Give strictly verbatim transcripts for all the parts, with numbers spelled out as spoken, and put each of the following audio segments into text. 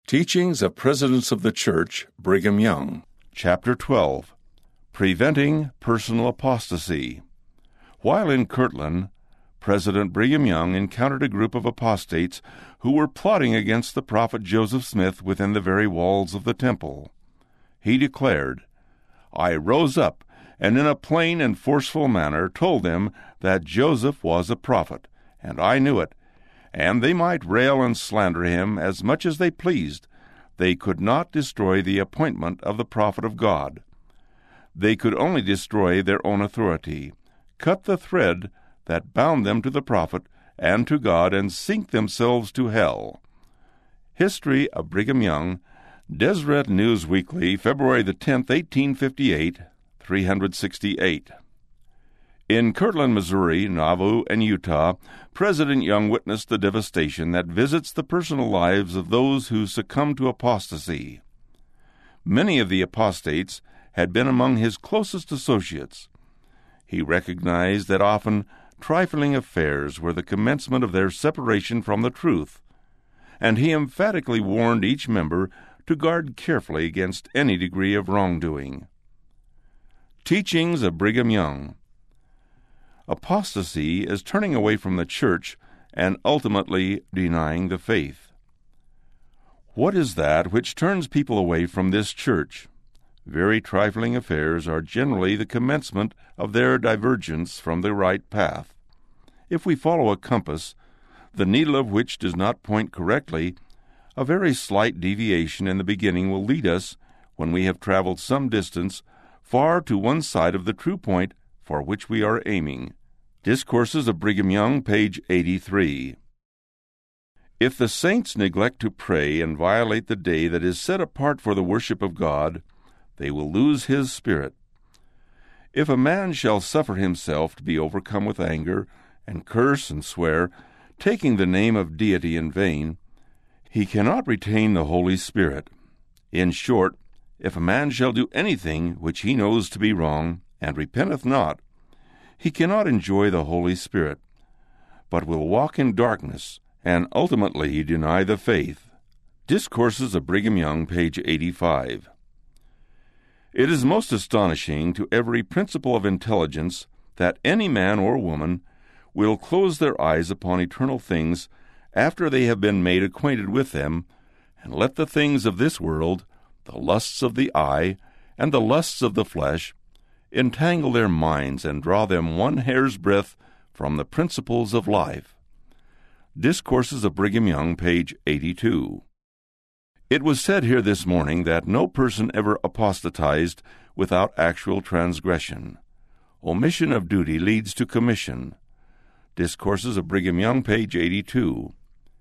Teachings of Presidents of the Church, Brigham Young. Chapter twelve. Preventing Personal Apostasy. While in Kirtland, President Brigham Young encountered a group of apostates who were plotting against the prophet Joseph Smith within the very walls of the temple. He declared, "I rose up, and in a plain and forceful manner told them that Joseph was a prophet, and I knew it, and they might rail and slander him as much as they pleased. They could not destroy the appointment of the prophet of God. They could only destroy their own authority, cut the thread that bound them to the prophet and to God, and sink themselves to hell." History of Brigham Young, Deseret News Weekly, February the tenth, eighteen fifty-eight, three sixty-eight. In Kirtland, Missouri, Nauvoo, and Utah, President Young witnessed the devastation that visits the personal lives of those who succumb to apostasy. Many of the apostates had been among his closest associates. He recognized that often trifling affairs were the commencement of their separation from the truth, and he emphatically warned each member to guard carefully against any degree of wrongdoing. Teachings of Brigham Young. Apostasy is turning away from the church and ultimately denying the faith. What is that which turns people away from this church? Very trifling affairs are generally the commencement of their divergence from the right path. If we follow a compass, the needle of which does not point correctly, a very slight deviation in the beginning will lead us, when we have traveled some distance, far to one side of the true point for which we are aiming. Discourses of Brigham Young, page eighty-three. If the saints neglect to pray and violate the day that is set apart for the worship of God, they will lose his spirit. If a man shall suffer himself to be overcome with anger, and curse and swear, taking the name of deity in vain, he cannot retain the Holy Spirit. In short, if a man shall do anything which he knows to be wrong, and repenteth not, he cannot enjoy the Holy Spirit, but will walk in darkness, and ultimately deny the faith. Discourses of Brigham Young, page eighty-five. It is most astonishing to every principle of intelligence that any man or woman will close their eyes upon eternal things after they have been made acquainted with them, and let the things of this world, the lusts of the eye, and the lusts of the flesh, entangle their minds and draw them one hair's breadth from the principles of life. Discourses of Brigham Young, page eighty-two. It was said here this morning that no person ever apostatized without actual transgression. Omission of duty leads to commission. Discourses of Brigham Young, page eighty-two.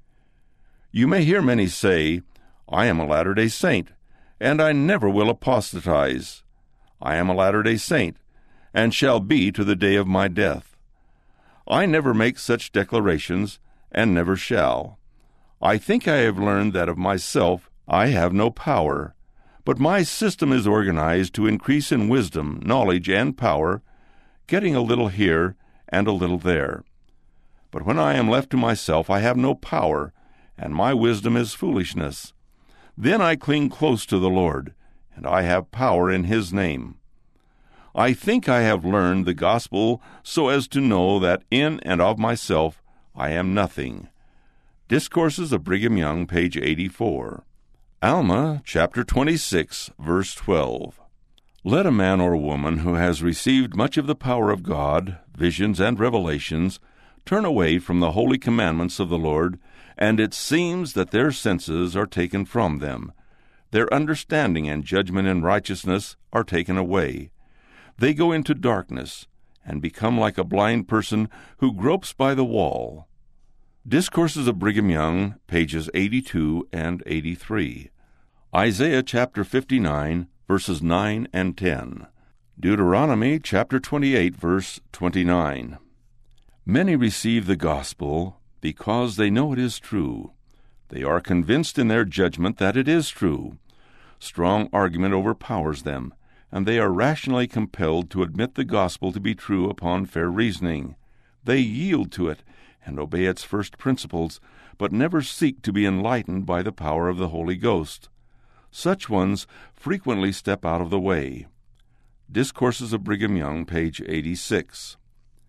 You may hear many say, "I am a Latter-day Saint, and I never will apostatize. I am a Latter-day Saint, and shall be to the day of my death." I never make such declarations, and never shall. I think I have learned that of myself I have no power, but my system is organized to increase in wisdom, knowledge, and power, getting a little here and a little there. But when I am left to myself, I have no power, and my wisdom is foolishness. Then I cling close to the Lord, and I have power in his name. I think I have learned the gospel so as to know that in and of myself I am nothing. Discourses of Brigham Young, page eighty-four. Alma, chapter twenty-six, verse twelve. Let a man or woman who has received much of the power of God, visions and revelations, turn away from the holy commandments of the Lord, and it seems that their senses are taken from them. Their understanding and judgment in righteousness are taken away. They go into darkness, and become like a blind person who gropes by the wall. Discourses of Brigham Young, pages eighty-two and eighty-three. Isaiah chapter fifty-nine, verses nine and ten. Deuteronomy chapter twenty-eight, verse twenty-nine. Many receive the gospel because they know it is true. They are convinced in their judgment that it is true. Strong argument overpowers them, and they are rationally compelled to admit the gospel to be true upon fair reasoning. They yield to it, and obey its first principles, but never seek to be enlightened by the power of the Holy Ghost. Such ones frequently step out of the way. Discourses of Brigham Young, page eighty-six.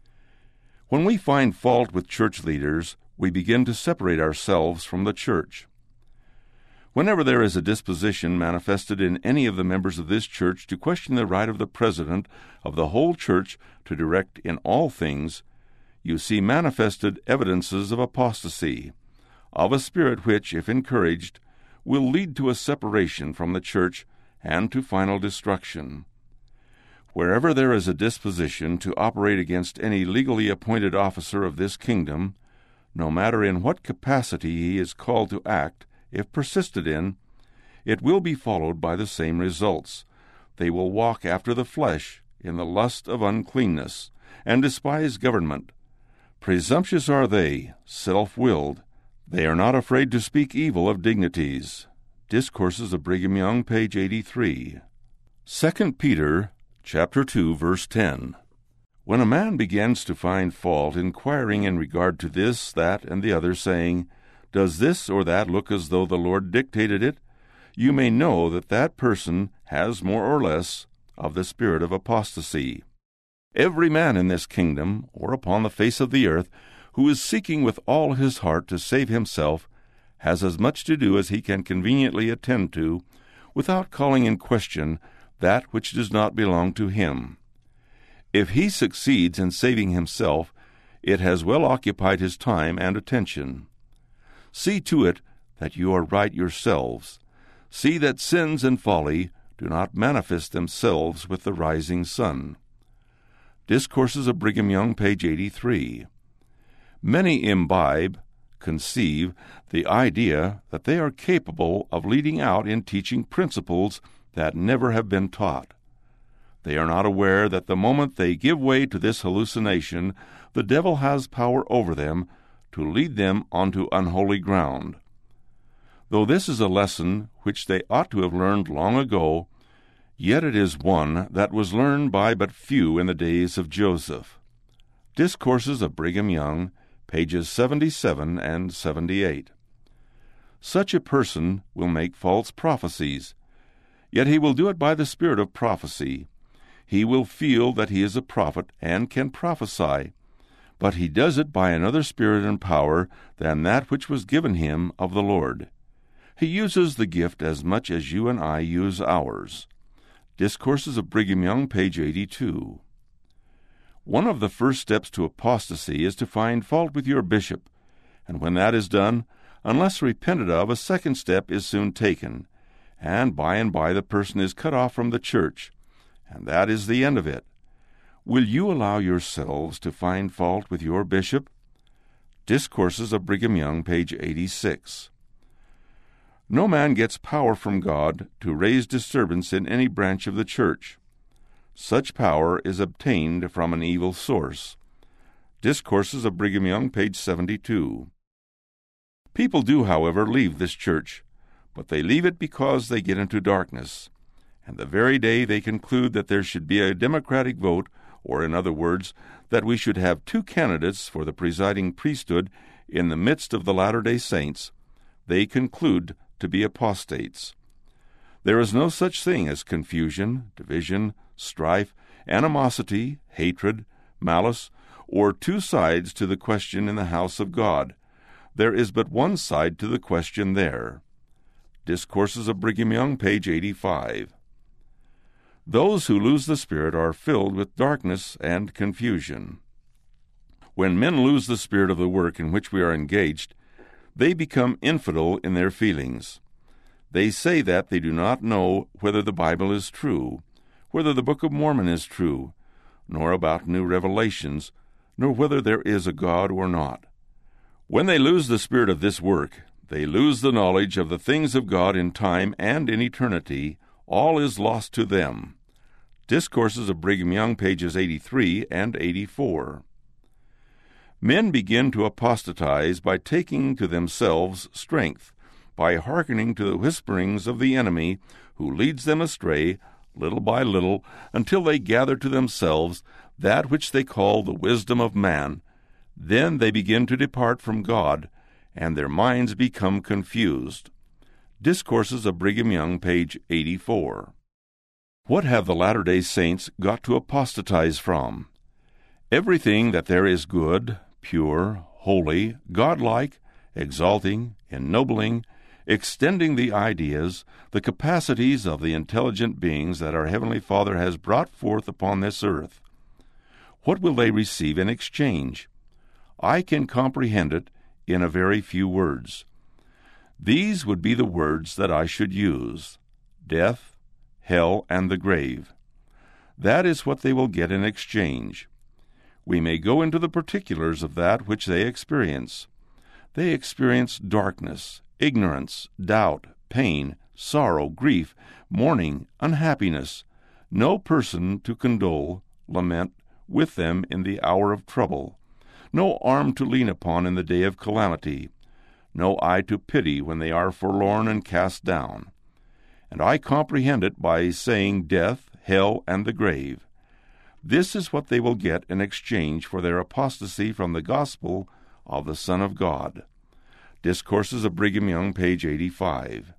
When we find fault with church leaders, we begin to separate ourselves from the church. Whenever there is a disposition manifested in any of the members of this church to question the right of the president of the whole church to direct in all things, you see manifested evidences of apostasy, of a spirit which, if encouraged, will lead to a separation from the church and to final destruction. Wherever there is a disposition to operate against any legally appointed officer of this kingdom, no matter in what capacity he is called to act, if persisted in, it will be followed by the same results. They will walk after the flesh in the lust of uncleanness, and despise government. Presumptuous are they, self-willed. They are not afraid to speak evil of dignities. Discourses of Brigham Young, page eighty-three. Second Peter, chapter two, verse ten. When a man begins to find fault, inquiring in regard to this, that, and the other, saying, "Does this or that look as though the Lord dictated it?" you may know that that person has more or less of the spirit of apostasy. Every man in this kingdom, or upon the face of the earth, who is seeking with all his heart to save himself, has as much to do as he can conveniently attend to, without calling in question that which does not belong to him. If he succeeds in saving himself, it has well occupied his time and attention. See to it that you are right yourselves. See that sins and folly do not manifest themselves with the rising sun. Discourses of Brigham Young, page eighty-three. Many imbibe, conceive, the idea that they are capable of leading out in teaching principles that never have been taught. They are not aware that the moment they give way to this hallucination, the devil has power over them to lead them onto unholy ground. Though this is a lesson which they ought to have learned long ago, yet it is one that was learned by but few in the days of Joseph. Discourses of Brigham Young, pages seventy-seven and seventy-eight. Such a person will make false prophecies, yet he will do it by the spirit of prophecy. He will feel that he is a prophet and can prophesy, but he does it by another spirit and power than that which was given him of the Lord. He uses the gift as much as you and I use ours. Discourses of Brigham Young, page eighty-two. One of the first steps to apostasy is to find fault with your bishop, and when that is done, unless repented of, a second step is soon taken, and by and by the person is cut off from the church, and that is the end of it. Will you allow yourselves to find fault with your bishop? Discourses of Brigham Young, page eighty-six. No man gets power from God to raise disturbance in any branch of the church. Such power is obtained from an evil source. Discourses of Brigham Young, page seventy-two. People do, however, leave this church, but they leave it because they get into darkness, and the very day they conclude that there should be a democratic vote, or in other words, that we should have two candidates for the presiding priesthood in the midst of the Latter-day Saints, they conclude to be apostates. There is no such thing as confusion, division, strife, animosity, hatred, malice, or two sides to the question in the house of God. There is but one side to the question there. Discourses of Brigham Young, page eighty-five. Those who lose the Spirit are filled with darkness and confusion. When men lose the spirit of the work in which we are engaged, they become infidel in their feelings. They say that they do not know whether the Bible is true, whether the Book of Mormon is true, nor about new revelations, nor whether there is a God or not. When they lose the spirit of this work, they lose the knowledge of the things of God in time and in eternity. All is lost to them. Discourses of Brigham Young, pages eighty-three and eighty-four. Men begin to apostatize by taking to themselves strength, by hearkening to the whisperings of the enemy, who leads them astray, little by little, until they gather to themselves that which they call the wisdom of man, Then they begin to depart from God, and their minds become confused. Discourses of Brigham Young, page eighty-four. What have the Latter-day Saints got to apostatize from? Everything that there is good, pure, holy, godlike, exalting, ennobling, extending the ideas, the capacities of the intelligent beings that our Heavenly Father has brought forth upon this earth. What will they receive in exchange? I can comprehend it in a very few words. These would be the words that I should use: death, hell, and the grave. That is what they will get in exchange. We may go into the particulars of that which they experience. They experience darkness, ignorance, doubt, pain, sorrow, grief, mourning, unhappiness, no person to condole, lament with them in the hour of trouble, no arm to lean upon in the day of calamity, no eye to pity when they are forlorn and cast down. And I comprehend it by saying death, hell, and the grave. This is what they will get in exchange for their apostasy from the gospel of the Son of God. Discourses of Brigham Young, page eighty-five.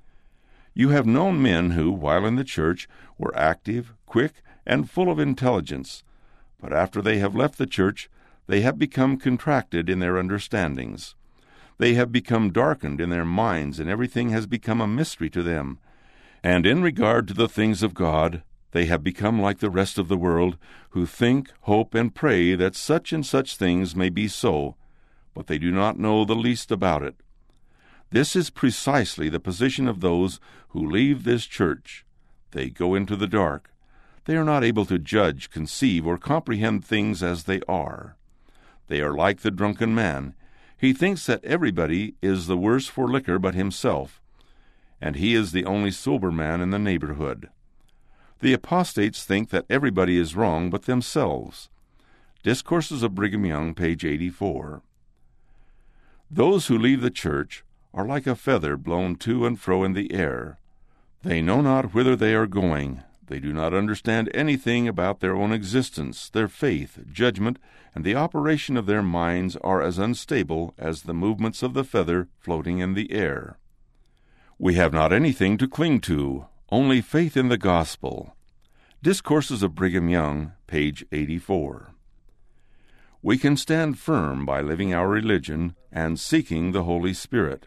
You have known men who, while in the church, were active, quick, and full of intelligence, but after they have left the church, they have become contracted in their understandings. They have become darkened in their minds, and everything has become a mystery to them. And in regard to the things of God, they have become like the rest of the world, who think, hope, and pray that such and such things may be so, but they do not know the least about it. This is precisely the position of those who leave this church. They go into the dark. They are not able to judge, conceive, or comprehend things as they are. They are like the drunken man. He thinks that everybody is the worse for liquor but himself, and he is the only sober man in the neighborhood. The apostates think that everybody is wrong but themselves. Discourses of Brigham Young, page eighty-four. Those who leave the church are like a feather blown to and fro in the air. They know not whither they are going. They do not understand anything about their own existence. Their faith, judgment, and the operation of their minds are as unstable as the movements of the feather floating in the air. We have not anything to cling to, only faith in the gospel. Discourses of Brigham Young, page eighty-four. We can stand firm by living our religion and seeking the Holy Spirit.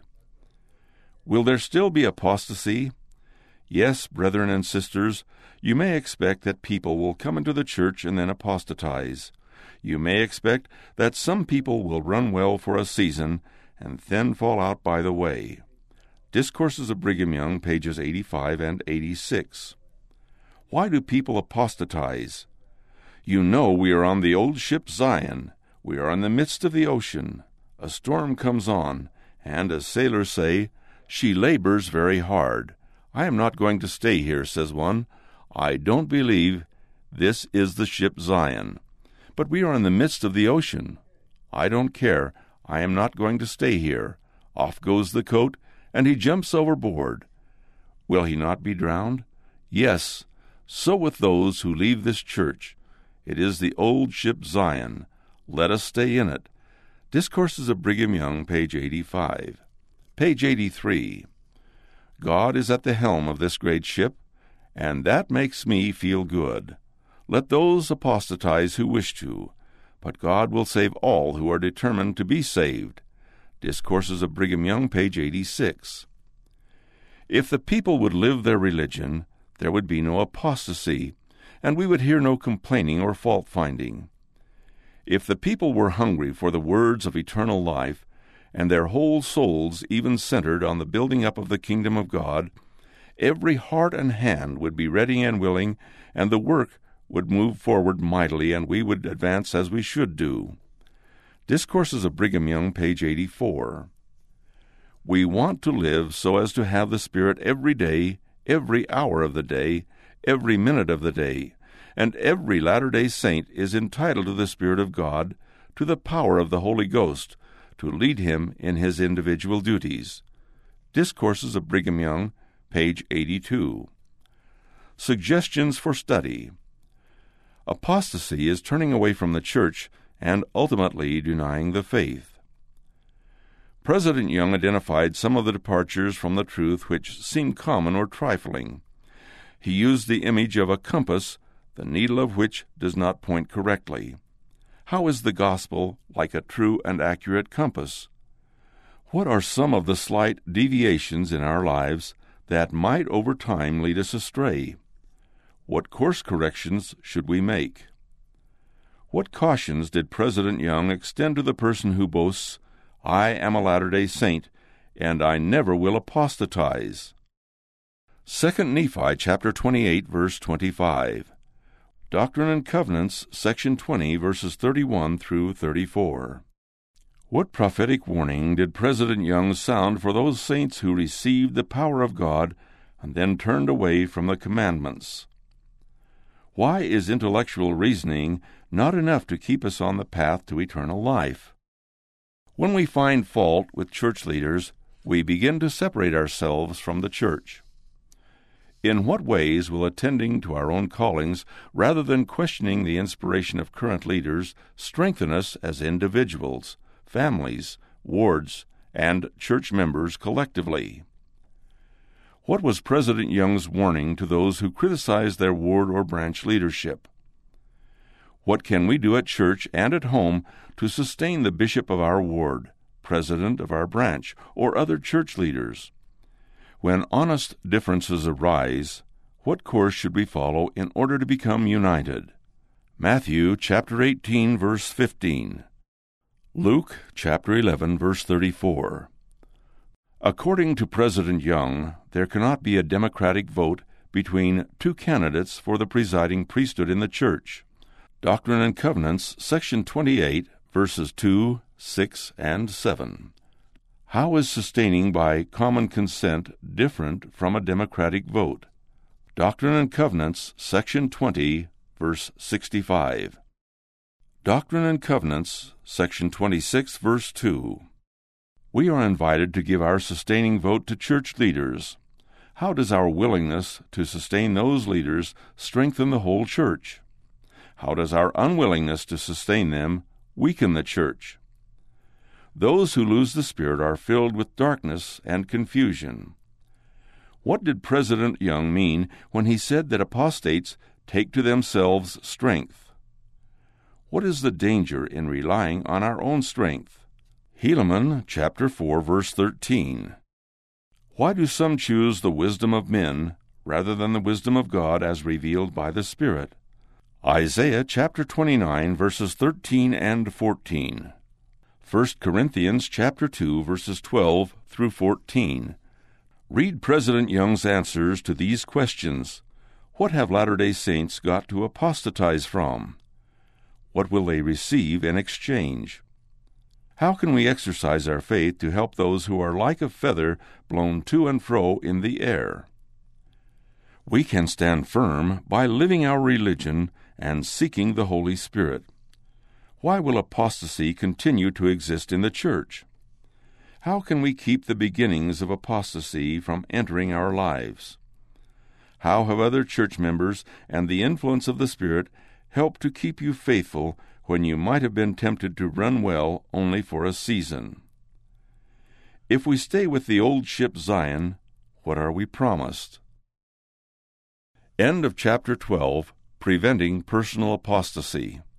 Will there still be apostasy? Yes, brethren and sisters, you may expect that people will come into the church and then apostatize. You may expect that some people will run well for a season and then fall out by the way. Discourses of Brigham Young, pages eighty-five and eighty-six. Why do people apostatize? You know we are on the old ship Zion. We are in the midst of the ocean. A storm comes on, and, as sailors say, she labors very hard. I am not going to stay here, says one. I don't believe this is the ship Zion. But we are in the midst of the ocean. I don't care. I am not going to stay here. Off goes the coat, and he jumps overboard. Will he not be drowned? Yes, so with those who leave this church. It is the old ship Zion. Let us stay in it. Discourses of Brigham Young, page eighty-five. Page eighty-three. God is at the helm of this great ship, and that makes me feel good. Let those apostatize who wish to, but God will save all who are determined to be saved. Discourses of Brigham Young, page eighty-six. If the people would live their religion, there would be no apostasy, and we would hear no complaining or fault-finding. If the people were hungry for the words of eternal life, and their whole souls even centered on the building up of the kingdom of God, every heart and hand would be ready and willing, and the work would move forward mightily, and we would advance as we should do. Discourses of Brigham Young, page eighty-four. We want to live so as to have the Spirit every day, every hour of the day, every minute of the day, and every Latter-day Saint is entitled to the Spirit of God, to the power of the Holy Ghost, to lead him in his individual duties. Discourses of Brigham Young, page eighty-two. Suggestions for study. Apostasy is turning away from the church and ultimately denying the faith. President Young identified some of the departures from the truth which seem common or trifling. He used the image of a compass, the needle of which does not point correctly. How is the gospel like a true and accurate compass? What are some of the slight deviations in our lives that might over time lead us astray? What course corrections should we make? What cautions did President Young extend to the person who boasts, "I am a Latter-day Saint, and I never will apostatize"? Second Nephi chapter twenty-eight, verse twenty-five. Doctrine and Covenants, section twenty, verses thirty-one through thirty-four. What prophetic warning did President Young sound for those saints who received the power of God and then turned away from the commandments? Why is intellectual reasoning not enough to keep us on the path to eternal life? When we find fault with church leaders, we begin to separate ourselves from the church. In what ways will attending to our own callings, rather than questioning the inspiration of current leaders, strengthen us as individuals, families, wards, and church members collectively? What was President Young's warning to those who criticized their ward or branch leadership? What can we do at church and at home to sustain the bishop of our ward, president of our branch, or other church leaders? When honest differences arise, what course should we follow in order to become united? Matthew chapter eighteen, verse fifteen. Luke chapter eleven, verse thirty-four. According to President Young, there cannot be a democratic vote between two candidates for the presiding priesthood in the church. Doctrine and Covenants, section twenty-eight, verses two, six, and seven. How is sustaining by common consent different from a democratic vote? Doctrine and Covenants, section twenty, verse sixty-five. Doctrine and Covenants, section twenty-six, verse two. We are invited to give our sustaining vote to church leaders. How does our willingness to sustain those leaders strengthen the whole church? How does our unwillingness to sustain them weaken the church? Those who lose the Spirit are filled with darkness and confusion. What did President Young mean when he said that apostates take to themselves strength? What is the danger in relying on our own strength? Helaman chapter four, verse thirteen. Why do some choose the wisdom of men rather than the wisdom of God as revealed by the Spirit? Isaiah chapter twenty-nine, verses thirteen and fourteen. First Corinthians chapter two, verses twelve through fourteen. Read President Young's answers to these questions. What have Latter-day Saints got to apostatize from? What will they receive in exchange? How can we exercise our faith to help those who are like a feather blown to and fro in the air? We can stand firm by living our religion and seeking the Holy Spirit. Why will apostasy continue to exist in the church? How can we keep the beginnings of apostasy from entering our lives? How have other church members and the influence of the Spirit helped to keep you faithful when you might have been tempted to run well only for a season? If we stay with the old ship Zion, what are we promised? End of chapter twelve, Preventing Personal Apostasy.